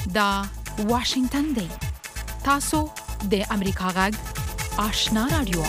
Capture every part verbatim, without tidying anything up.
دا واشنگتن دی. تاسو د امریکا غږ آشنا رادیو.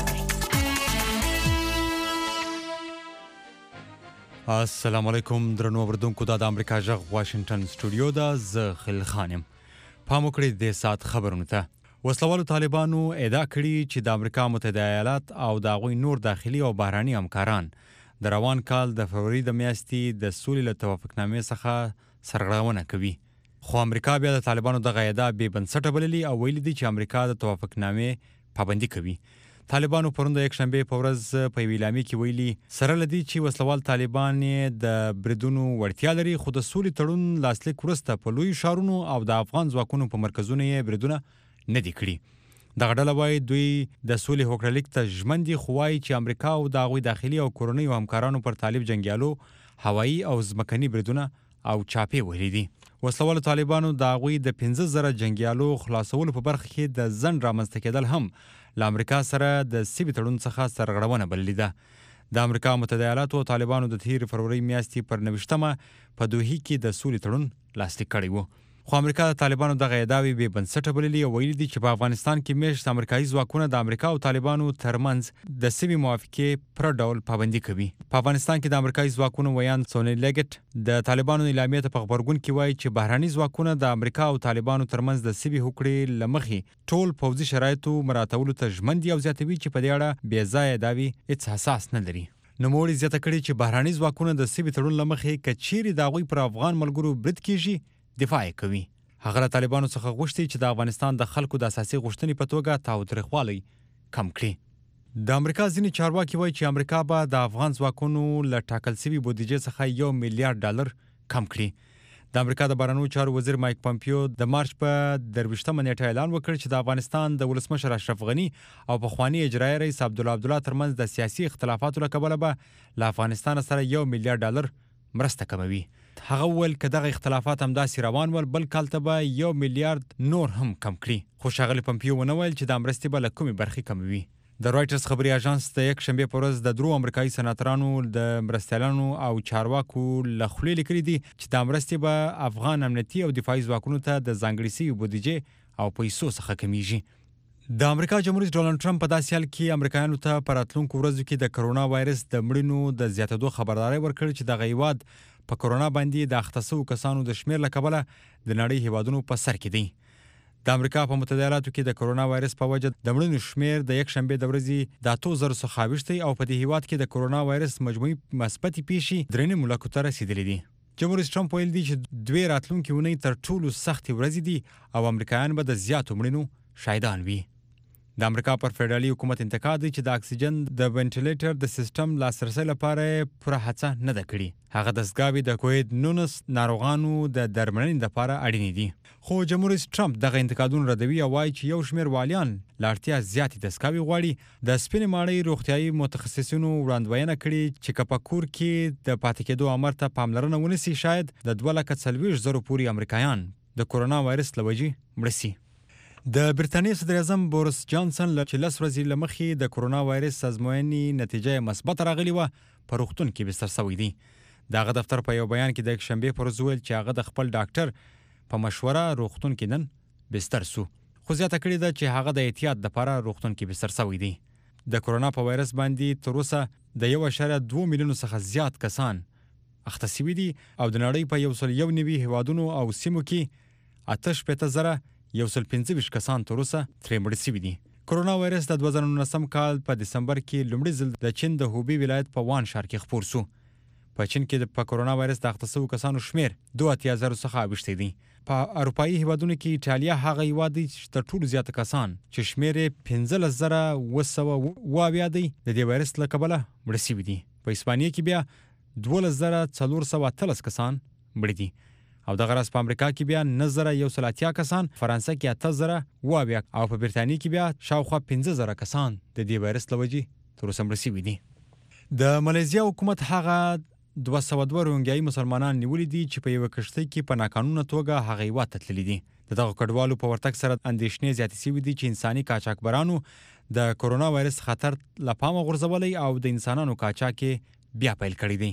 السلام علیکم درنو اوریدونکو، دا د امریکا غږ واشنگتن سټوډیو ده. زه خلیل خان یم. پام وکړئ د ساعت خبرونو ته. وسلوالو طالبانو ادعا کړې چې د امریکا متحده ایالات او د هغوی نور داخلي او بهراني همکاران د روان کال د فروری د میاشتې د سولې له توافقنامې څخه سرغړونه کوي. خو امریکا بیا د طالبانو دغه ادعا بې بنسټه بللي او ویلي دي چې امریکا د توافقنامې پابندي کوي. طالبانو پرون د یکشنبې په ورځ په یوې اعلامیې کې ویلي سره له دې چې وسلوال طالبان د بریدونو وړتیا لري، خو د سولې تړون لاسلیک وروسته په لویو ښارونو او د افغان ځواکونو په مرکزونو یې بریدونه نه دي کړي. دغه ډله وایي دوی د سولې هوکړلیک ته ژمن دي، خو وایي چې امریکا او د هغوی داخلي او کورنیو همکارانو پر طالب جنګیالو هوایي او ځمکني بریدونه او چاپې وهلي دي. وسلوالو طالبانو د هغوی د پنځه زره جنګیالو خلاصولو په برخه کې د ځنډ رامنځته کېدل هم له امریکا سره د سیمې تړون څخه سرغړونه بللې ده. د امریکا متحده ایالاتو او طالبانو د تېرې فروری میاشتې پر نویشتمه په دوحې کې د سولې تړون لاسلیک کړی و. خو امریکا د طالبانو دغه ادعاوې بې بنسټه بللي او ویلي دي چې په افغانستان کې میشت امریکایي ځواکونه د امریکا او طالبانو ترمنځ د سیمې موافقې پر ډول پابندي کوي. په افغانستان کې د امریکایي ځواکونو ویاند سوني لیګټ د طالبانو اعلامیې ته په غبرګون کې وایي چې بهراني ځواکونه د امریکا او طالبانو ترمنځ د سیمې هوکړې له مخې ټول پوځي شرایطو مراعاتولو ته ژمن دي او زیاتوي چې په دې اړه بې ځایه ادعاوې هېڅ اساس نه لري. نوموړي زیاته کړې چې بهراني ځواکونه د سیمې تړون له مخې که چیرې د هغوی پر افغان ملګرو برید کېږي دفاع یې کوي. هغه له طالبانو څخه غوښتي چې د افغانستان د خلکو د اساسي غوښتنې په توګه تاوتریخوالی کم کړي. د امریکا ځینې چارواکي وایي چې امریکا به د افغان ځواکونو له ټاکل شوي بودیجې څخه یو میلیارډ ډالر کم کړي. د امریکا د بهرنیو چارو وزیر مایک پامپیو د مارچ په درویشتمه نیټه اعلان وکړ چې د افغانستان د ولسمشر اشرف غني او پخواني اجرایي رئیس عبدالله عبدالله ترمنځ د سیاسي اختلافاتو له کبله به له افغانستان سره یو میلیارډ ډالر مرسته کموي. هغه وویل که دغه اختلافات همداسې روان ول بل کال ته به یو میلیارډ نور هم کم کړي. خو ښاغلي پمپیو ونه ویل چې دا مرستې به له کومې برخې کموي. د رایټرز خبري اژانس د یکشنبې په ورځ د درو امریکایي سناتورانو د مرستیالانو او چارواکو له خولې لیکلي دي چې دا مرستې به افغان امنیتي او دفاعي ځواکونو ته د ځانګړې شوي بودیجې او پیسو څخه کمیږي. د امریکا جمهور رئیس ډونالډ ټرمپ په داسې حال کې امریکایانو ته په راتلونکو ورځو کې د کرونا وایرس د مړینو د زیاتېدو خبرداری ورکړ چې دغه هیواد په کرونا باندې د اخته شوو کسانو د شمېر له کبله د نړۍ هیوادونو په سر کې دی. د امریکا په متحده ایالاتو کې د کرونا وایرس په وجه د مړینو شمېر د یکشنبې د ورځې د اتو زرو څخه اوښتی او په دې هیواد کې د کرونا وایرس مجموعي مثبتې پیښې درې نیم لکو ته رسېدلې دي. جمهور رئیس ټرمپ ویل دي چې دوې راتلونکې اونۍ تر ټولو سختې ورځې دي او امریکایان به د زیاتو مړینو شاهدان وي. د امریکا پر فدرالي حکومت انتقاد دی چې د اکسیجن د وینټیلیټر د سیستم لاسرسي لپاره پوره هڅه نه ده کړې. هغه دستګاوې د کووید نولس ناروغانو د درملنې لپاره اړینې دي. خو جمهور رئیس ټرمپ دغه انتقادونه ردوي او وایي چې یو شمېر والیان له اړتیا زیاتې دستګاوې غواړي. د سپینې ماڼۍ روغتیایي متخصصینو وړاندوینه کړې چې که په کور کې د پاتې کېدو امر ته پاملرنه ونیسي شاید د دوه لکه څلوېښت زرو پورې امریکایان د کرونا وایرس له وجې مړه سي. د برټانیې صدر اعظم بوریس جانسن له چې لس ورځې له مخې د کرونا وایرس ازموینې نتیجه مثبته راغلې وه په روغتون کې بستر شوی دی. د هغه دفتر په یو بیان کې د یکشنبې په ورځ وویل چې هغه د خپل ډاکټر په مشوره روغتون کې نن بستر سو، خو زیاته کړې ده چې هغه د احتیاط دپاره روغتون کې بستر شوی دی. د کرونا په وایرس باندې تر اوسه د یو اعشاریه دوه میلیونو څخه زیات کسان اخته شوي دي او د نړۍ په یو سل یو نوي هیوادونو او سیمو کې اته شپېته زره یو سل پنځه ویشت کسان تر اوسه ترې مړه شوي دي. کرونا وایرس د دوه زره نولسم کال په دسمبر کې لومړي ځل د چین د هوبی ولایت په وان ښار کې خپور سو. په چین کې په کرونا وایرس د اخته شوو کسانو شمېر دوه اتیا زرو څخه اوښتی دی. په اروپایي هیوادونو کې ایټالیا هغه هیواد دی چې تر ټولو زیاته کسان چې شمېر یې پنځلس زره اوه سوه اوه اویا دی د دې وایرس له کبله مړه شوي دي. په اسپانیې کې بیا دولس زره څلور سوه اتلس کسان مړه دي او دغه راز په امریکا کې بیا نه زره یو سل اتیا کسان، فرانسه کې اته زره اوه اویا او په برټانیې کې بیا شاوخوا پنځه زره کسان د دې وایرس له وجې تر اوسه مړه شوي دي. د مالیزیا حکومت هغه دوه سوه دوه روهنګیایي مسلمانان نیولي دي چې په یوه کښتۍ کې په ناقانونه توګه هغه هیواد ته تللي دي. د دغو کډوالو په ورتګ سره اندېښنې زیاتې شوي دي چې انساني قاچاقبرانو د کرونا وایرس خطر له پامه غورځولی او د انسانانو قاچاق یې بیا پیل کړی دی.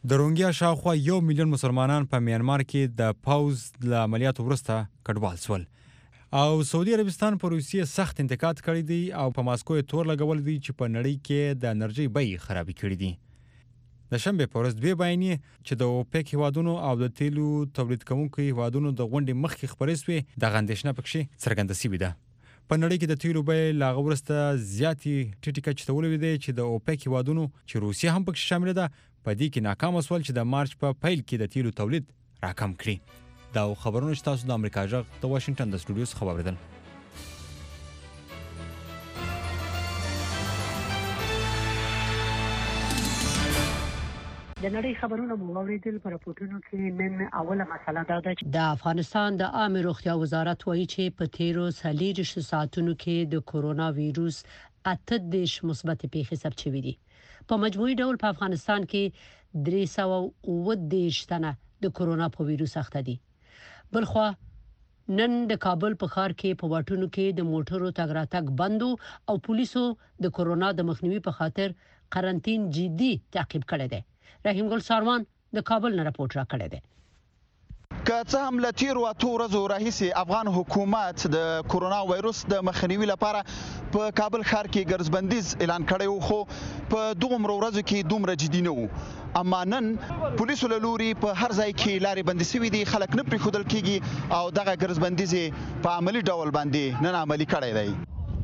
د روهینګیا شاوخوا یو میلیون مسلمانان په میانمار کې د پاوز له عملیاتو وروسته کډوال شول او سعودي عربستان پر روسیې سخت انتقاد کړی دی او په ماسکو یې تور لګول دی چې په نړۍ کې د انرژي بیې خرابې کړې دي. د شنبې په ورځ دوی بیانیې چې د اوپک هیوادونو او د تیلو تولید کوونکو هیوادونو د غونډې مخکې خبرې شوې دغه اندېښنه پکې څرګنده شوې ده. په نړۍ کې د تیلو بیې له هغه وروسته زیاتې ټیټې کچې ته ولوېدې چې د اوپک هیوادونو چې روسیه هم پکې شامله ده په دې کې ناکام شول چې د مارچ په پیل کې د تیلو تولید راکم کړي. دا خبرونه چې تاسو د امریکا جغ د واشنگټن د سټوډیو څخه واوریدل. د نړۍ خبرونه مو واوریدل. په راپورټونو کې نن اوله مسله دا ده چې د افغانستان د عامه روغتیا وزارت وایي چې په تیرو څلوېښتو ساعتونو کې د کورونا وایروس اته دېرش مثبت پیښې ثبت شوې دي. په مجموعي ډول په افغانستان کې درې سوه اووه دېرش تنه د کورونا په وایروس اخته دي. بلخوا نن د کابل په ښار کې په واټونو کې د موټرو تګ راتګ بندو او پولیسو د کورونا د مخنیوي په خاطر قرنطین جدي تعقیب کړی دی. رحیم ګل ساروان د کابل نه راپورټ راکړی دی. که څه هم له تیرو اتو ورځو راهیسې افغان حکومت د کورونا وایروس د مخنیوي لپاره په کابل ښار کې ګرځبندیز اعلان کړی و، خو په دومره ورځو کې دومره جدي نه وو. اما نن پولیسو له لوري په هر ځای کې لارې بندې شوي دي، خلک نه پرېښودل کېږي او دغه ګرځبندیز په عملي ډول باندې نن عملي کړی دی.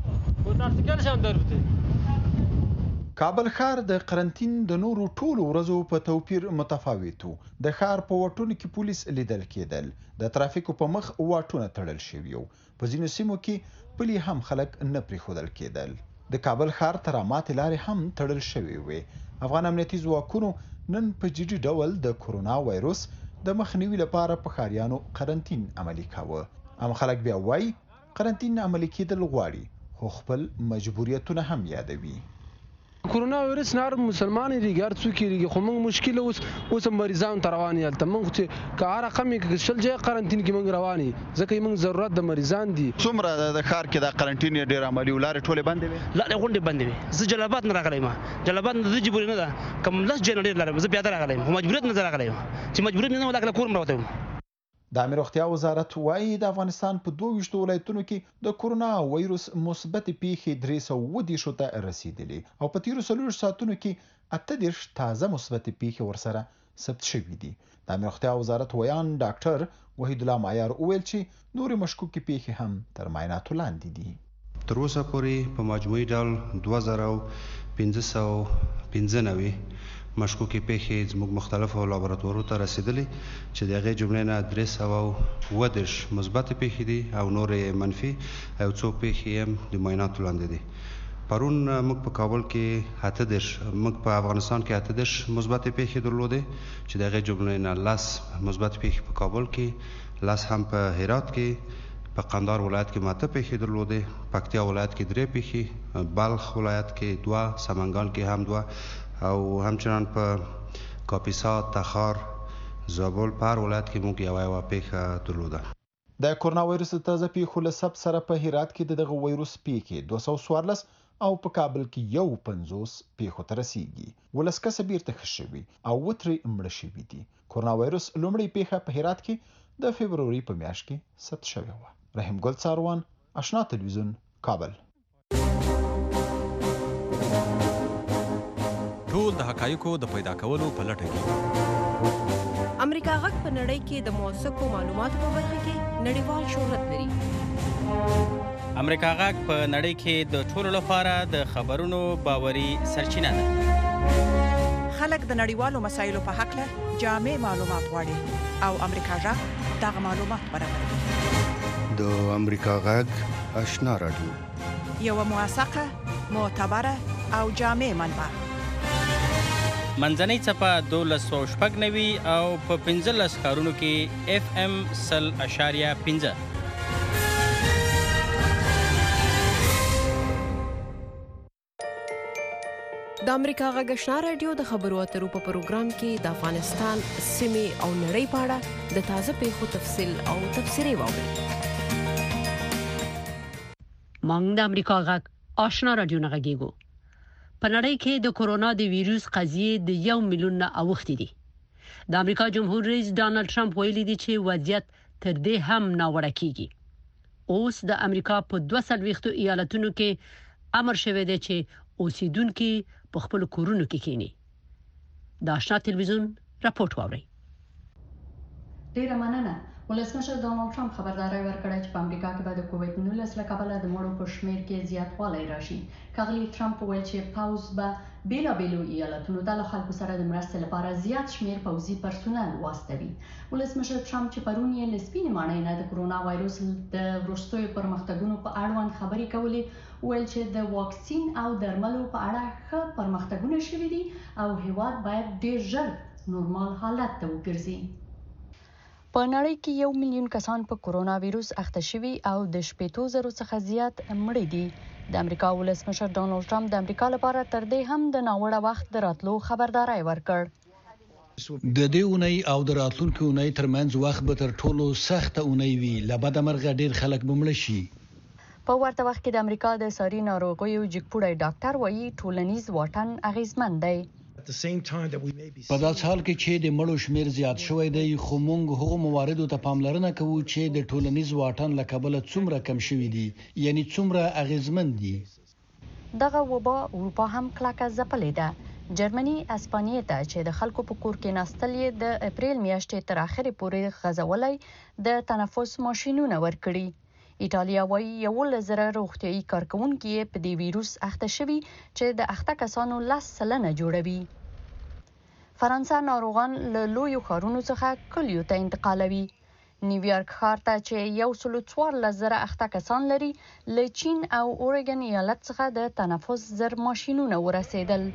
کابل ښار د قرنطین د نورو ټولو ورځو په توپیر متفاوت و. د ښار په واټونو کې پولیس لیدل کېدل، د ترافیکو په مخ واټونه تړل شوي وو. په ځینو سیمو کې پلي هم خلک نه پرېښودل کېدل. د کابل ښار تراماتې لارې هم تړل شوي وې. افغان امنیتي ځواکونو نن په جدي ډول د کورونا وایروس د مخنیوي لپاره په ښاریانو قرنطین عملي کاوه. هم خلک بیا وایي قرنطین عملي کېدل غواړي خو خپل مجبوریتونه هم یادوي. کورونا وایرس نار مسلمان دی ګر څوک کیږي خو موږ مشکل اوس اوس مریضان تر روان یال ته موږ چې که هر رقم کې شل ځای قرنطین کې موږ رواني ځکه موږ ضرورت د مریضان دي. څومره د ښار کې د قرنطین ډیر عملي ولارې ټوله بندې وي؟ لا غونډې بندې وي. زه جلالاباد نه راغلی ما جلالاباد نه د جبري نه ده کوم لس جنډیر لرم. زه پیاده راغلی خو مجبوریت نه راغلی چې مجبوریت نه ولا کور مروته. د امیر روغتیا وزارت وایي د افغانستان په دوه ویشتو ولایتونو کې د کورونا وایروس مثبت پیښې درې سوه اووه دېرشو ته رسیدلې او په تیرو څلوېښتو ساعتونو کې اته دېرش تازه مثبت پیښې ورسره ثبت شوي دي. د امیر روغتیا وزارت ویان ډاکټر وحید الله معیار وویل چې نورې مشکوکې پیښې هم تر معایناتو لاندې دي. تر اوسه پورې په مجموعي ډول دوه زره پنځه سوه پنځه نوي مشکوکې پیښې زموږ مختلفو لابراتوارونو ته رسیدلې چې د هغې جملې نه درې سوه اووه دېرش مثبتې پیښې دي او نورې منفي او څو پیښې هم د معایناتو لاندې دي. پرون موږ په کابل کې اته دېرش موږ په افغانستان کې اته دېرش مثبتې پیښې درلودې چې د هغې جملې نه لس مثبت پیښې په کابل کې، لس هم په هرات کې، په قندهار ولایت کې ماته پیښې درلودې، پکتیا ولایت کې درې پیښې، بلخ ولایت کې دوه، سمنګان کې هم دوه او همچنان په کاپیسا، تخار، زابل په هر ولایت کې موږ یوه یوه پیښه درلوده. د کورونا وایروس د تازه پیښو له ثبت سره په هرات کې د دغه وایروس پیښې دوه سوه څوارلس او په کابل کې یو پنځوس پیښو ته رسیږي. ولس کسه بیرته ښه شوي او اووه ترې مړه شوي دي. کورونا وایروس لومړۍ پیښه په هرات کې د فبروري په میاشت کې ثبت شوې وه. رحیم ګل ساروان، آشنا تلویزیون، کابل. ټول د حقایقو د پیدا کولو په لټه کې امریکا غږ په نړۍ کې د موثقو معلوماتو په برخه کې نړیوال شهرت لري. امریکا غږ په نړۍ کې د ټولو لپاره د خبرونو باوري سرچینه ده. خلک د نړیوالو مسایلو په حق له جامع معلومات غواړي او امریکا غږ دغه معلومات برابروي. د امریکا غږ آشنا رادیو یوه موثقه، معتبره او جامع منبع. منځنۍ څپه دولس سوه شپږ نوي او په پنځلس ښارونو کې اف ام سل اشاریه پنځه. د امریکا غږ آشنا رادیو د خبرو اترو په پروګرام کې د افغانستان سیمې او نړۍ په اړه د تازه پیښو تفصیل او تبصرې واورئ. موږ د امریکا غږ آشنا رادیو نه غږیږو. په نړۍ کې د کورونا د ویروس قضیې د یو میلیون نه اوښتې دي. د امریکا جمهور رئیس ډانلډ ټرمپ ویلي دی چې وضعیت تر دې هم ناوړه کیږي. اوس د امریکا په دوه څلوېښتو ایالتونو کې امر شوی دی چې اوسیدونکو په خپل کورونو کې کینی. د آشنا تلویزیون راپورټ واوري. ډیره مننه. ولسمشر ډانلډ ټرمپ خبرداري ورکړه چې په امریکا کې به د کووډ نولس له کبله د مړو په شمیر کې زیاتوالی راشي. ښاغلي ټرمپ وویل چې پوځ به بیلابیلو ایالتونو ته له خلکو سره د مرستې لپاره زیات شمیر پوځي پرسونل واستوي. ولسمشر ټرمپ چې پرون یې له سپینې ماڼۍ نه د کرونا وایروس د وروستیو پرمختګونو په اړوند خبرې کولې، ویل چې د واکسین او درملو په اړه ښه پرمختګونه شوي دي او هیواد باید ډیر ژر نورمال حالت ته وګرځي. په نړۍ کې یو میلیون کسان په کرونا وایروس اخته شوي او د شپږ زره څخه زیات مړه دي. د امریکا ولسمشر ډانلډ ټرمپ د امریکا لپاره تر دې هم د ناوړه وخت د راتلو خبرداري ورکړ. د دې اونۍ او د راتلونکو اونۍ ترمنځ وخت به تر ټولو سخته اونۍ وي. له بده مرغه ډیر خلک به مړه شي. په ورته وخت کې د امریکا د ساري ناروغیو جګپوړی ډاکټر وایي ټولنیز واټن اغیزمن دی. په داسې حال کې چې د مړو شمیر زیات شوی دی، خو موږ هغو مواردو ته پاملرنه کوو چې د ټولنیز واټن له کبله څومره کم شوي دي، یعنی څومره اغیزمن دي. دغه وبا اروپا هم کلکه ځپلې ده. جرمني اسپانیې ته چې د خلکو په کور کې ناستل یې د اپریل میاشتې تر اخرې پورې غځولی د تنفس ماشینونه ورکړي. ایټالیا وایي یولس زره روغتیایي کارکوونکي په دې ویروس اخته شوي چې د اخته کسانو لس سلنه جوړوي. فرانسه ناروغان له لویو ښارونو څخه کلیو ته انتقالوي. نیویارک ښار ته چې یو سلو څوارلس زره اخته کسان لري، له چین او اورګن ایالت څخه د تنفس زر ماشینونه ورسېدل.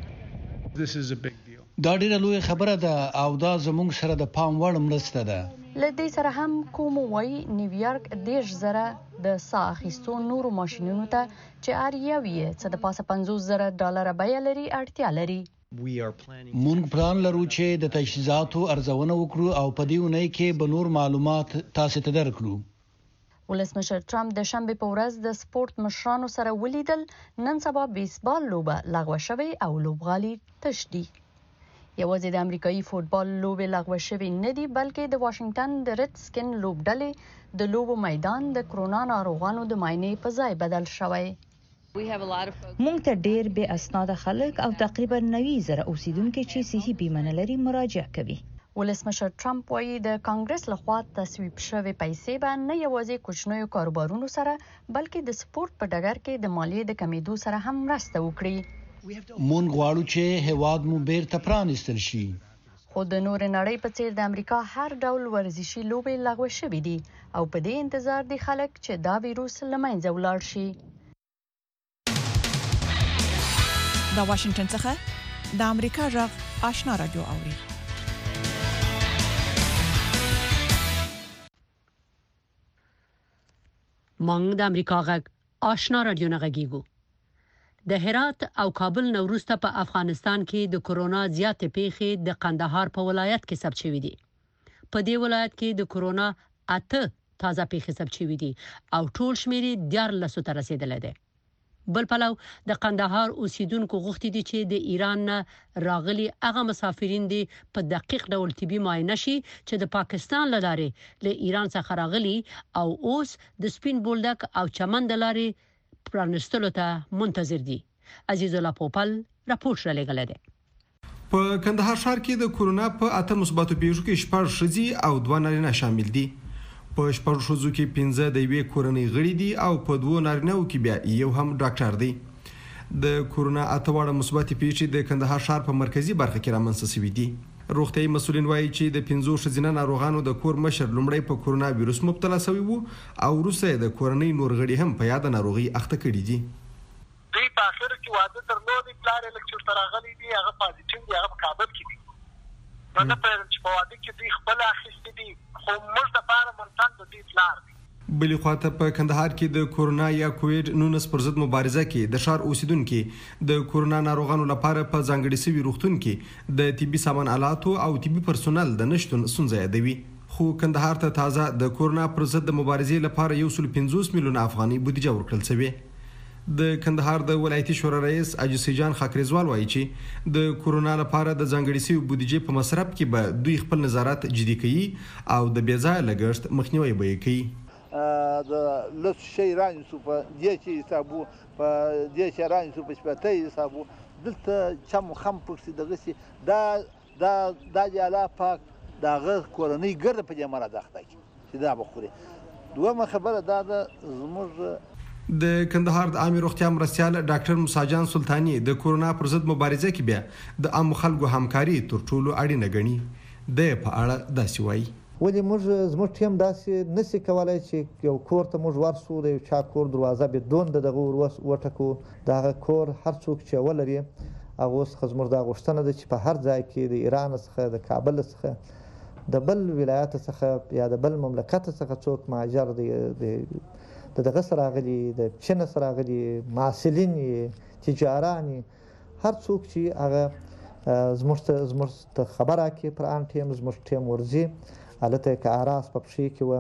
دا ډیره لویه خبره ده او دا زموږ سره د پام وړ مرسته ده. له دې سره هم کومو وایي نیویارک دېرش زره د ساه اخیستو نورو ماشینونو ته چې هر یو یې څه د پاسه پنځوس زره ډالره بیه لري اړتیا لري. مونږ پلان لرو چې د تجهیزاتو ارزونه وکړو او په دې اونۍ کې به نور معلومات تاسو ته درکړو. ولسمشر ټرمپ د شنبې په ورځ د سپورت مشرانو سره ولیدل. نن سبا بیسبال لوبه لغوه شوې او لوبغالي تش دي. یوازې د امریکایي فوټبال لوبې لغوه شوې نه دي، بلکې د واشنگټن د ریډ سکن لوبډلې د لوبو میدان د کرونا ناروغانو د معاینې په ځای بدل شوی. مونږ ته ډیر بې اسناده خلک او تقریبا نوي زره اوسیدونکو چې صحي بیمه نه لري مراجعه کوي. ولسمشر ټرمپ وایي د کانګرس لخوا تصویب شوې پیسې به نه یوازې کوچنیو کاروبارونو سره بلکې د سپورت په ډګر کې د مالیې د کمیدو سره هم مرسته وکړي. مونږ غواړو چې هیواد مو بیرته پرانیستل شي. خو د نور نړۍ په څیر د امریکا هر ډول ورزشي لوبې لغوه شوې دي او په دې انتظار دي خلک چې دا ویروس له منځه ولاړ شي. د واشنگټن څخه د امریکا غږ آشنا رادیو اوري. مونږ د امریکا غږ آشنا رادیو نه غږیږو. د هرات او کابل نوروسته په افغانستان کې د کرونا زیاتې پیښې د قندهار په ولایت کې ثبت شوې دي. په دې ولایت کې د کرونا اته تازه پیښې ثبت شوې دي او ټول شمیر یې دیارلس ته رسیدلی دی. بل پلو د قندهار اوسیدونکو غوښتي دي چې د ایران نه راغلي هغه مسافرین دي په دقیق ډول طبي معاینه شي چې د پاکستان له لارې له ایران څخه راغلي او اوس د سپین بولدک او چمن د لارې پرانستلو ته منتظر دي. عزیز الله پوپل راپور را لګل دی. په کندهار ښار کې د کرونا په اته مثبتو پیښو کې شپږ ښځې او دوه نارینه شامل دي. په شپږ ښځو کې پنځه د یوې کورنۍ غړي دي او په دوو نارینه‌و کې بیا یو هم ډاکټر دی. د کرونا اته واړه مثبتې پیښې د کندهار ښار په مرکزي برخه کې رامنځته شوي دي. روغتیايي مسؤلین وایي چې د پنځو ښځینه ناروغانو د کور مشر لومړی په کرونا وایروس مبتلا شوی وو او وروسته د کورنۍ نور غړي هم په یاد ناروغي اخته کړي دي. دوی په اخر کې واده درلودي، پلار یې لکچر ته راغلی دی، هغه پازیټیو دی، هغه په کابل کې دی. نو نه پوهېږم چې په واده کې دوی خپله اخیستې دي، خو موږ دپاره منتن د دوی پلار دی. بلې خواته په کندهار کې د کورونا یا کوویډ نولس پر ضد مبارزه کې د ښار اوسیدونکي د کورونا ناروغانو لپاره په ځانګړي شوي روغتون کې د طبي سامان آلاتو او طبي پرسونل د نشتون ستونزه یادوي. خو کندهار ته تازه د کورونا پر ضد د مبارزې لپاره یو سل پنځوس میلیونه افغانۍ بودیجه ورکړل شوې. د کندهار د ولایتي شورا رئیس اجي جان خاکریزوال وایي چې د کورونا لپاره د ځانګړي شوی بودیجې په مصرف کې به دوی خپل نظارت جدي کوي او د بې ځایه لګښت مخنیوي به یې کوي. د لس شي رانیسو په دې چې حسابو په دې چې رانیسو په شپته حسابو دلته چم خم پکې دغه سي دا دا د جلا پاک دغه کورنۍ ګرد په دې مره داخته چې دا بخوري. دوه خبره دا د زموږ د کندهار د عامه روغتیا مرستيال ډاکټر موساجان سلطانی د کورونا پر ضد مبارزه کې بیا د عام خلکو همکاري تر ټولو اړینه ګڼي. د په اړه داسې وایي ولې موږ زموږ ټیم داسې نسی کولای چې یو کور ته موږ ورسو د یو چا کور دروازه بدون دغه وټکو دغه کور هر څوک چې ولري هغه اوس خزمر دا غوښتنه ده چې په هر ځای کې د ایران څخه د کابل څخه د بل ولایت څخه یا د بل مملکت څخه څوک مهاجر دي د دغه سره غلي د چین سره غلي محصلین تجاران هر څوک چې هغه زموږ زموږ خبره کې پر ان ټیم زموږ ټیم ورزي الته کې اراس په پښې کې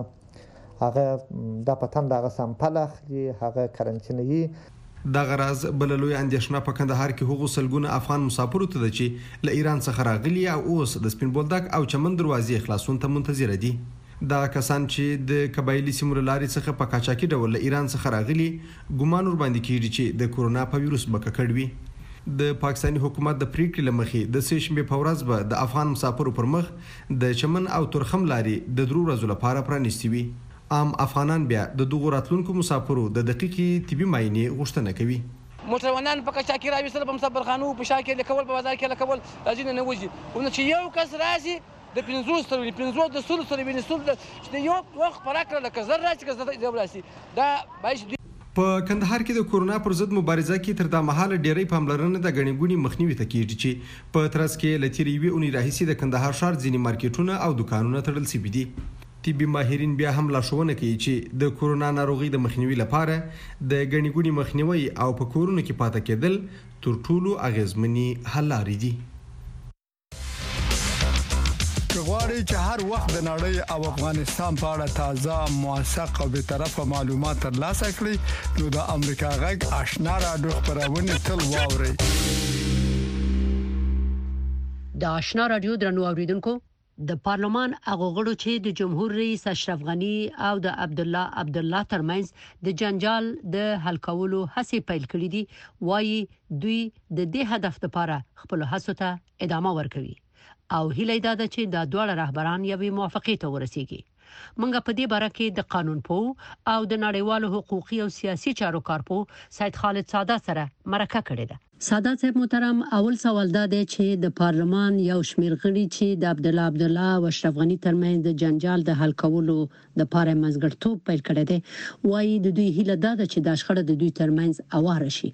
و هغه د پتن دغه سامپل اخلي هغه کرنټینوي. د غراز بللوی اندیشنه په کندهار کې هغو سلګونه افغان مسافرو ته چې له ایران څخه راغلي او اوس د سپین بولدک او چمن دروازې خلاصون ته منتظر دي. دا کسان چې د قبایلی سیمو لارې څخه په قاچاقي ډول له ایران څخه راغلي ګومان ور باندې کیږي چې د کورونا په وایروس بککړ وي. د پاکستاني حکومت د پریکړې لمخې د سه شنبه په ورځ به د افغان مسافرو پر مخ د چمن او ترخم لارې د درو ورځې لپاره پرانیستي وي. عام افغانان بیا د دغو راتلونکو مسافرو د دقیقې طبي معاینې غوښتنه کوي. موټروانان په قاچاقي راوستل په مسافرخانو په شا کې لکول په بازار کې لکول راځي نه وځي او چې یو کس راځي د پنځوس سره پنځوس د سل سره ویني سل چې یو وخت پراکړه لکه زر راځي که زر راسي دا باید. په کندهار کې د کورونا پر ضد مبارزه کې تر دا مهاله ډیری پاملرنه د غنی ګونی مخنیوي ته کیږي چې په ترڅ کې لتیری وی اونې راهیسي د کندهار ښار ځینی مارکیټونه او دکانونه تړل شوي دي. طبي ماهرین بیا هم لارښوونه کوي چې د کورونا ناروغي د مخنیوي لپاره د غنی ګونی مخنیوي او په کورونو کې پاتې کېدل تر ټولو اغیزمنې حل لارې دي. غواړئ چې هر وخت د نړۍ او افغانستان په اړه تازه موثق او به طرفه معلومات ترلاسه کړئ نو د امریکا غږ آشنا رادیو خبرونه تل واورئ. د آشنا رادیو درنو اوریدونکو د پارلمان هغه غړو چې د جمهور رئیس اشرف غنی او د عبد الله عبد الله ترمنځ د جنجال د حل کولو هڅې پیل کړې دي وایي دوی د دې هدف لپاره خپل هڅو ته ادامه ورکوي او هیله ده چې دا ډول رهبران یوې موافقې ته ورسیږي. منګه په دې باره کې د قانون پو او د نړیوالو حقوقي او سیاسي چارو کارپو سید خالد سادات سره مرکه کړې ده. سادات صاحب محترم، اول سوال دا دی چې د پارلمان یو شمېر غړي چې د عبد الله عبد الله او اشرف غنی ترمنځ د جنجال د حل کولو د لپاره مزګړتوب پیل کړی دی وایي د دوی هیله ده چې د شخړه د دوی ترمنځ اواره شي.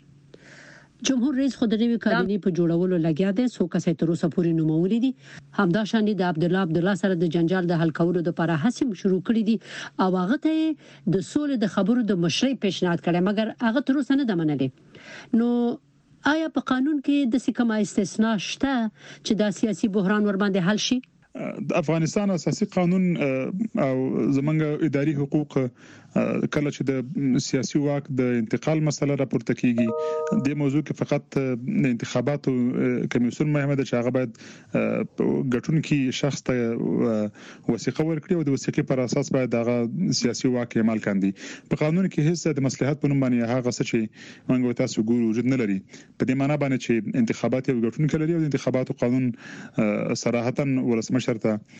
جمهور رئیس خو د نوې کابینې په جوړولو لګیا دی څو کسې تر اوسه پورې نومولي دي. همدا شان د عبد الله عبد الله سره د جنجال د حل کولو لپاره هڅې شروع کړې دي او هغه ته د سولې د خبرو د مشرۍ پیشنهاد کړي مګر هغه تر اوسه نه ده منلې. نو آیا په قانون کې د کومه استثناء شته چې د سیاسي بحران ور باندې حل شي؟ د افغانستان اساسي قانون او زمونږ اداري حقوق کله چې د سیاسي واک د انتقال مسله راپورته کیږي د موضوع کې فقط د انتخاباتو کمیسیون مهمه ده چې هغه باید ګټونکي شخص ته وثیقه ورکړي او د وثیقې پر اساس باید هغه سیاسي واک عمل کاندي. په قانون کې هیڅ د مصلحت په نوم باندې هغه څه چې موږ تاسو ګورو وجود نه لري. په دې معنی باندې چې انتخابات یو ګټونکي لري او د انتخاباتو قانون صراحتا ولسمشر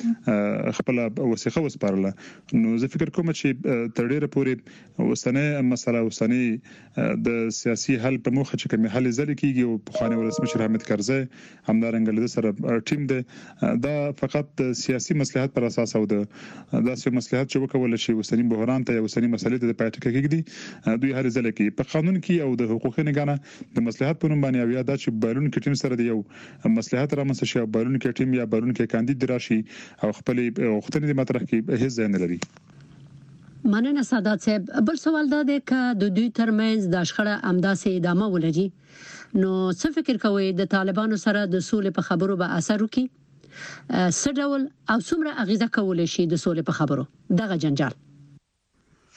ته خپل وثیقه وسپارله. نو زه فکر کوم چې تر پورې وسنه مسله وسنه د سیاسي حل په موخه چې کوم حل ځل کیږي او په خانه ولسمشر حامد کرزی همدارنګه له سره ټیم ده دا فقط سیاسي مصلحت پر اساس او د داسې مصلحت چې وکول شي وسنی بحران ته وسنی مسلې ته پاتې کېږي دوی هر ځل کې په قانون کې او د حقوقي نګانه د مصلحت په نوم باندې یا دا چې بایلون کې ټیم سره دی یو مصلحت را مسه شي بایلون کې ټیم یا بایلون کې کاندید راشي او خپل وختونه مطرح کې هیڅ ځای نه لري. مننه سادات صاحب. بل سوال دا دی چې د دوی ترمنځ د شخړه امداسې ادامه ولري نو څه فکر کوئ د طالبانو سره د سولې په خبرو به اثر وکړي؟ څه ډول او څومره اغیزه کولای شي د سولې په خبرو دغه جنجال؟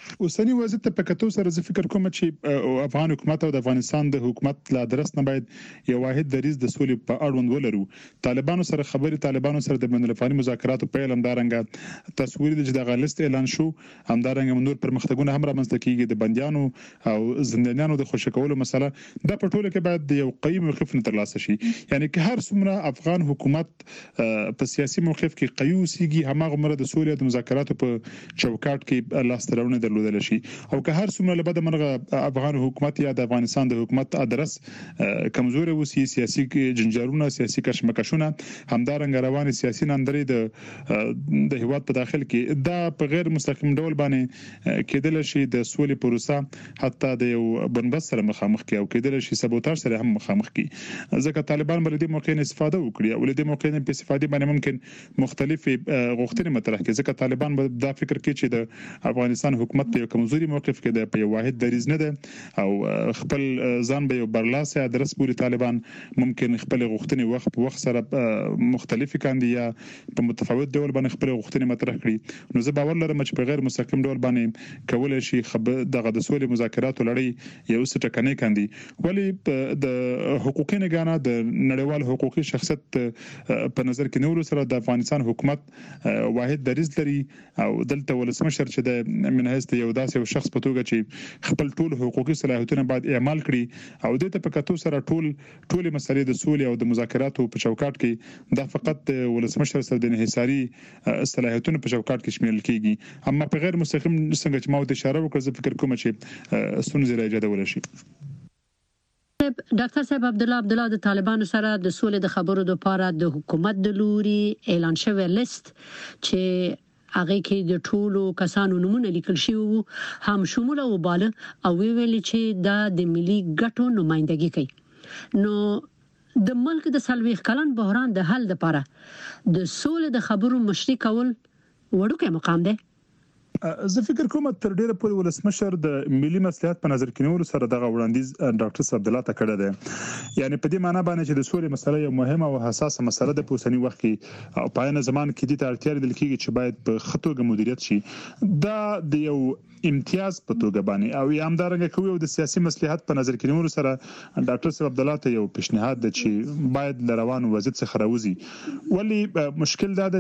اوسنی وضعیت په کتو سره زه فکر کوم چې افغان حکومت او د افغانستان د حکومت لا درس نه باید یو واحد دریز د سولې په اړوند ولرو. طالبانو سره خبرې طالبانو سره د بین الافغاني مذاکراتو پیل همدارنګه تصویر د دغه لیست اعلان شو، همدارنګه نور پرمختګونه هم رامنځته کیږي، د بندیانو او زندانیانو د خوشی کولو مسله دا په ټوله کې باید یو قوي موقف نه ترلاسه شي. یعنی که هر څومره افغان حکومت په سیاسي موقف کې قوي اوسېږي هماغه مره د سولې د مذاکراتو په چوکاټ کې لاس ترونه درلودل شي، او که هر څومره لبد مرغه افغان حکومت یا د افغانستان د حکومت ادرس کمزوري وسی سیاسي جنجارونه سیاسي کشمکشونه همدارنګ روان سیاسي نندرې د د هیواد په داخل کې دا په غیر مستقیم ډول باندې کېدل شي د سولې پروسه حتی د یو بنبست سره مخامخ کی او کېدل شي سبوتاژ سره هم مخامخ کی. ځکه طالبان بل دې موقع نه استفاده وکړي او د دې موقع نه په استفاده باندې ممکن مختلف غوښتنې مطرح کړي، ځکه طالبان دا فکر کوي چې د افغانستان حکومت په کمزوري موقف کې د په یو واحد دریز نه ده او خپل ځان به یو برلاسه ادرس پوری طالبان ممکن خپل غوښتنې وخت په وخت سره مختلف کاندي یا په متفاوت ډول باندې خپل غوښتنې مطرح کړي. نو زه باور لرم چې په غیر مستقیم ډول باندې کولای شي خبر دغه د سولې مذاکراتو لړۍ یو څه ټکنۍ کاندي، ولی د حقوقي نگانه د نړیوال حقوقي شخصیت په نظر کې نور سره د افغانستان حکومت واحد دریز لري او دلته ولسمشر چې د منهز یو داسې یو شخص په توګه چې خپل ټول حقوقي صلاحیتونه باید اعمال کړي او د ته په کتو سره ټول ټول مسلې د سولې او د مذاکراتو په چوکاټ کې دا فقط ولسمشر سره د انحصاري صلاحیتونو په چوکاټ کې شامل کیږي. اما په غیر مستقیم څنګه چې ما د اشاره وکړه زه فکر کوم چې ستونزې راځي شي. ډاکټر صاحب عبد الله عبد الله د طالبانو سره د سولې د خبرو لپاره د حکومت د لوري اعلان شوی لیست چې هغه کې د ټولو کسانو نمونه لیکل شوی وو هم شمول او باله او ویل چې دا د ملي ګټو نمائندګي کوي. نو د ملک د سلويخ کلن بحران د حل لپاره د سولې د خبرو مشري کول وړوکی مقام دی. زه فکر کوم تر ډیره پورې ولسمشر د ملي مصلحت په نظر کې نیولو سره دغه وړاندیز ډاکټر صاحب عبد الله ته کړی دی. یعنی په دې معنی باندې چې د سولې مسله یو مهمه او حساسه مسله ده په اوسنی وخت کې او په عین زمان کې د اړتیا لري چې باید په خطوګه مدیریت شي. دا د یو امتیاز په توګه باندې او یا همدارنګه کوي او د سیاسي مصلحت په نظر کې نیولو سره ډاکټر صاحب عبد الله ته یو پیشنهاد ده چې باید د روانو وضعیت څخه راوځي. ولی مشکل دا ده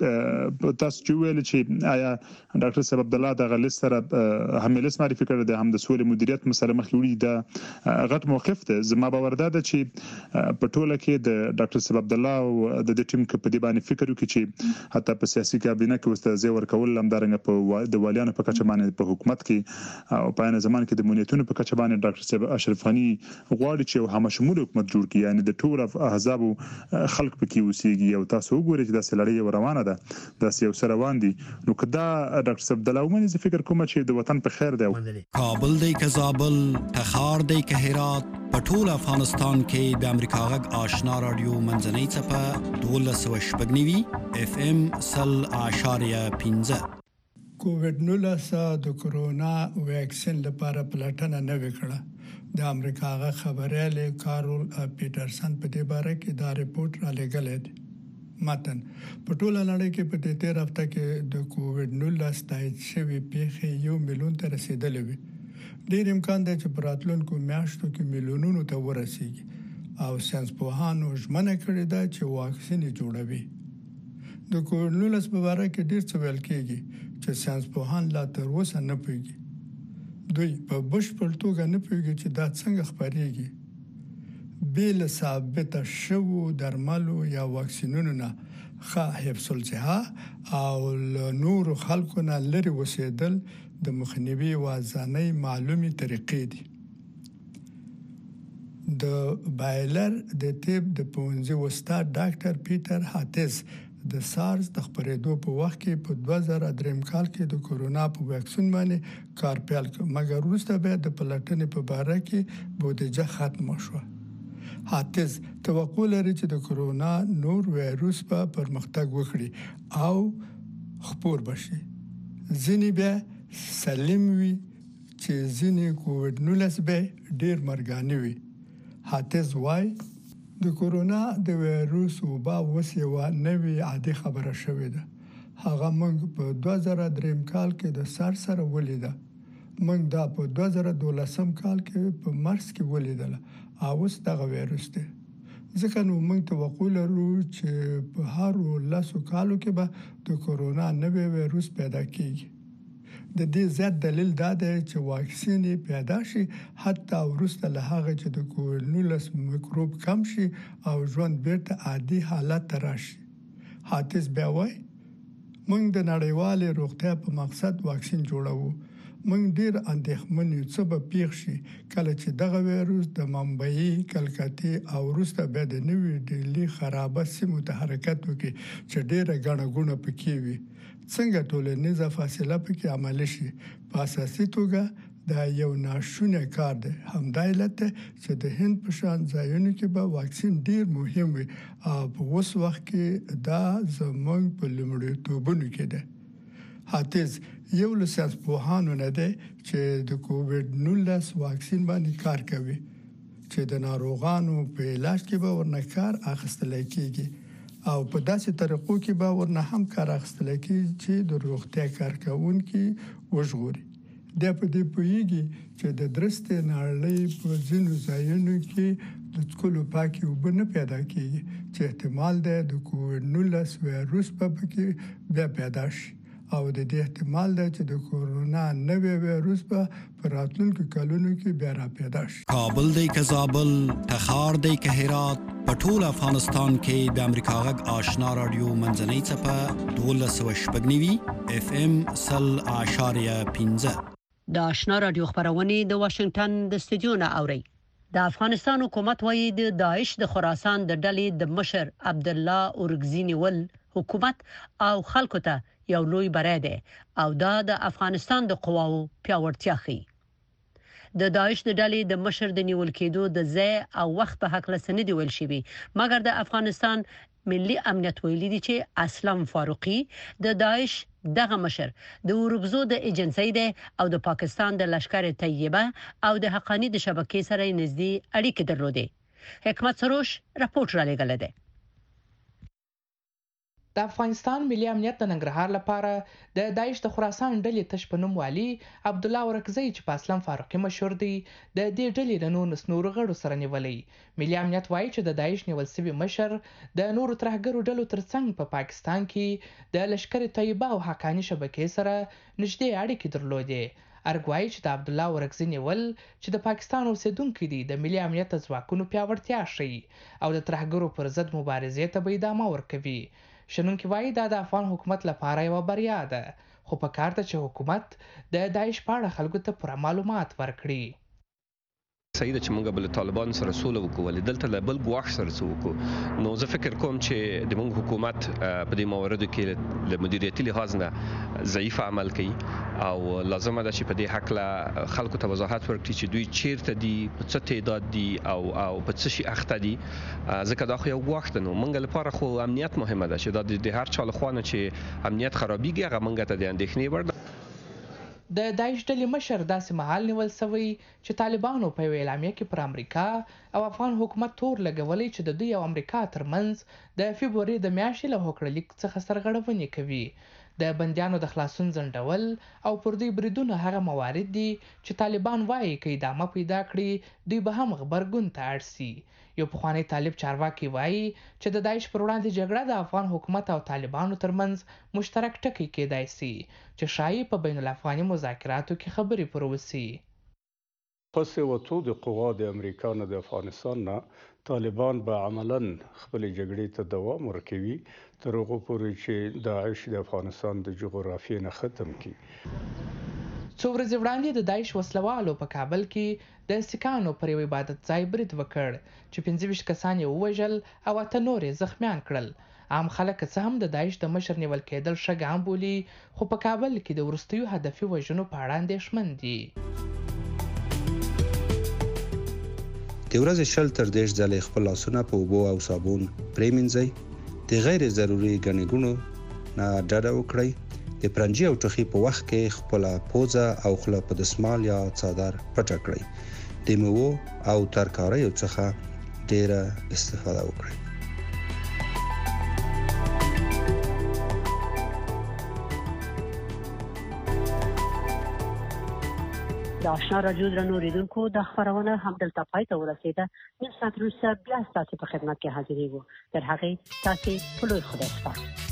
چې تاسو چې ویل چې آیا ډاکټر صاحب عبد الله د غلیس سره هم لیس معرفي کړی د هم د سولې مدیریت مسله مخې وړي دا غټ موقف ده. زما باور ده چې په ټوله کې د ډاکټر صاحب عبد الله او د دې ټیم کې په دې باندې فکر وکړي چې حتی په سیاسي کابینه کې واستازي ورکول همدارنګه په د والیانو په کچه باندې په حکومت کې او په عین زمان کې د مونیتونو په کچه باندې ډاکټر صاحب اشرف غنی غواړي چې هم شمول حکومت جوړ کړي، یعنی د ټول احزاب خلک پکې اوسېږي او تاسو وګورئ چې د سلړې روانه ده د سیاسي روان دي. نو کدا ډاکټر صاحب د لومړي زه فکر کوم چې د وطن په خیر دی. کابل دی که زابل، تخار دی که هرات، په ټول افغانستان کې د امریکا غږ آشنا رادیو منځنۍ څپه دولس و شپږ نوي اف ام سل اشاریه پنځه. کووډ نولس د کورونا ویکسین لپاره پلټنه نه وکړه. د امریکا غږ خبريال کارول پیټرسن په دې باره کې دا ریپورت را لګل دی. متن په ټوله نړۍ کې په دې تیر هفته کې د کووډ نولس تایید شوی پیښې یو میلیون ته رسیدلې وي. ډېر امکان دی چې په راتلونکو میاشتو کې میلیونونو ته ورسیږي او ساينسپوهانو ژمنه کړې ده چې واکسین جوړوي. د کووډ نولس په اړه کې ډېر څه ویل کېږي چې ساينسپوهان لا تر اوسه نه پوهیږي. دوی په بشپړ توګه نه پوهیږي چې دا څنګه خپرېږي. بل ثابت شوو درملو یا واکسینونو نه ښه حفظ الصحه او نور خلکو نه لري وسیدل د مخنیوي وازنۍ معلومي طریقې دي. د بایلر د طب د پونځي وستا ډاکټر پیټر هاتز د سارز د خبرېدو په وخت کې په دوه زره درې کال کې د کورونا په واکسین باندې کار پیل کړ، مګر وروسته به د پلټنې په باره کې بودیجه ختم شو. هاتز توقع لري چې د کورونا نور وایروس په پرمختګ وکړي او خپور بشي. ځینې به سالم وي چې ځینې کووډ نولس به ډېر مرګانه وي. هاتز وايي د کورونا د وایروس وبا وسیوا نوې عادي خبره شوې ده. هغه موږ په دوه زره درې کال کې د سار سره ولیده موږ دا په دوه زره دولسم کال کې په مارس کې ولیدل او اوس دغه وایروس دی. ځکه نو موږ توقع لرو چې په هر لاسو کالو کې به د کورونا نوې وایروس پیدا کیږي. د دې زیات دلیل دا دی چې واکسین پیدا شي حتی وروسته له هغه چې د کووډ نولس میکروب کم شي او ژوند بیرته عادي حالت ته راشي. حاتز بیا وایي موږ د نړیوالې روغتیا په مقصد واکسین جوړوو. موږ ډیر اندېښمن یو څه به پیښ شي کله چې دغه وایروس د ممبئی، کلکتې او وروسته بیا د نوې ډیلی خرابه سیمو ته حرکت وکړي چې ډیره ګڼه ګوڼه پکې وي. څنګه ټولنیزه فاصله پکې عملي شي؟ په اساسي توګه دا یو ناشونی کار دی. همدا علت دی چې د هند په شان ځایونو کې به واکسین ډیر مهم وي او په اوس وخت کې دا زموږ په لومړیتوبونو کې دی. حاتز یو له ساینسپوهانو نه دی چې د کووډ نولس واکسین باندې کار کوي چې د ناروغانو په علاج کې به ورنه کار اخیستل کیږي او په داسې طریقو کې به ورنه هم کار اخیستل کیږي چې د روغتیا کارکونکي وژغوري. دا په دې پوهیږي چې د درسته نړۍ په ځینو ځایونو کې د څکلو پاکي اوبه نه پیدا کیږي چې احتمال دی د کووډ نولس وایروس په کې بیا پیدا شي او د دې احتمال دی چې د کورونا نوې وایروس په راتلونکو کلونو کې بیا را پیدا شي. کابل دی که زابل، تخار دی که هرات، په ټول افغانستان کې د امریکا غږ آشنا رادیو منځنۍ څپه دولس سوه شپږ نوي اف ام سل اعشاریه پنځه. د آشنا رادیو خبرونه د واشنگټن د استودیو نه اوري. د افغانستان حکومت وايي د داعش د خراسان د ډلې د مشر عبد الله اورګزی نیول حکومت او خلکو ته یو لوی بری دی او دا د افغانستان د قواو پیاوړتیا ښيي. د داعش د ډلې د مشر د نیول کېدو د ځای او وخت په حق لسنه دی ویل شوی، مګر د افغانستان ملي امنیت ویلي دی چې اسلام فاروقي د داعش دغه مشر د اوربزو د ایجنسی دی او د پاکستان د لشکر طیبه او د حقانی د شبکې سره نږدې اړیکې درلودې. حکمت سروش راپورټ را لېږلی دی. د افغانستان ملي امنیت د ننګرهار لپاره د داعش د خراسان ډلې تش په نوم والي عبد الله اورکزی چې په اسلام فاروقي مشهور دی د دې ډلې له نورو نسنورو غړو سره نیولې. ملي امنیت وایي چې د داعش نیول شوی مشر د نورو ترهګرو ډلو ترڅنګ په پا پاکستان کې د لشکر طیبه او حقانی شبکې سره نږدې اړیکې درلودې. ارګ وایي چې د عبد الله اورکزی نیول چې د پاکستان اوسیدونکي دي د ملي امنیت ځواکونو پیاوړتیا ښيي او د ترهګرو پر ضد مبارزې ته به ادامه ورکوي. شنونکي وایي دا د افغان حکومت لپاره یو بریا ده، خو په کار ده چې حکومت د داعش په اړه خلکو ته پوره معلومات ورکړي. صحیح ده چې موږ بل طالبان سره سوله وکړو، ولې دلته له بل ګواښ سره څه وکړو. نو زه فکر کوم چې د موږ حکومت په دې مواردو کې له مدیریتي لحاظ نه ضعیف عمل کوي او لازمه ده چې په دې حق خلکو ته وضاحت ورکړي چې دوی چیرته دي، په څه تعداد دي او او په څه شي اخته دي، ځکه دا خو یو ګواښ ده. نو موږ لپاره خو امنیت مهمه ده چې دا د هر چا له خوا نه چې امنیت خرابېږي هغه موږ ته د اندېښنې وړ ده. د داعش ډلې مشر داسې مهال نیول شوی چې طالبانو په یوه اعلامیه کې پر امریکا او افغان حکومت تور لګولی چې د دوی او امریکا ترمنځ د فبروري د میاشتې له هوکړلیک څخه سرغړونې کوي. د بندیانو د خلاصون ځنډول او پر دوی بریدونه هغه موارد دي چې طالبان وایي که ادامه پیدا کړي دوی به هم غبرګون ته اړ سي. یو پخوانی طالب چارواکي وایي چې د داعش پر وړاندې جګړه د افغان حکومت او طالبانو ترمنځ مشترک ټکی کېدای سي چې ښایي په بین الافغاني مذاکراتو کې خبرې پر وسي. پس وتو د قوا د امریکا نه د افغانستان نه طالبان به عملاً خپل جګړې ته دوام ورکوي تر هغو پورې چې داعش د افغانستان د جغرافیې نه ختم کړي. څو ورځې وړاندې د داعش وسلوالو په کابل کې د سیکانو پر یو عبادت ځای برید وکړ چې پنځه ویشت کسان یې ووژل او اته نور یې زخمیان کړل. عام خلک څه هم د داعش د مشر نیول کېدل ښه ګام بولي، خو په کابل کې د وروستیو هدفي وژنو په اړه اندېښمن دي. د ورځې شل تر دېرش ځلې خپل لاسونه په اوبو او صابون پرېمنځئ. د غیر ضروري ګڼې ګوڼو نه ډډه وکړئ. د پرنجي او ټوخي په وخت کې خپله پوزه او خوله په دسمال یا څادر پټه کړئ. د میوو او ترکاریو څخه ډیره استفاده وکړئ. د آشنا رادیو درنو اوریدونکو د خبرونه همدلته پای ته ورسیده. نن ساعت وروسته بیا ستاسو په خدمت کې حاضرېږو. تر هغې تاسو په لوی خدای سپارم.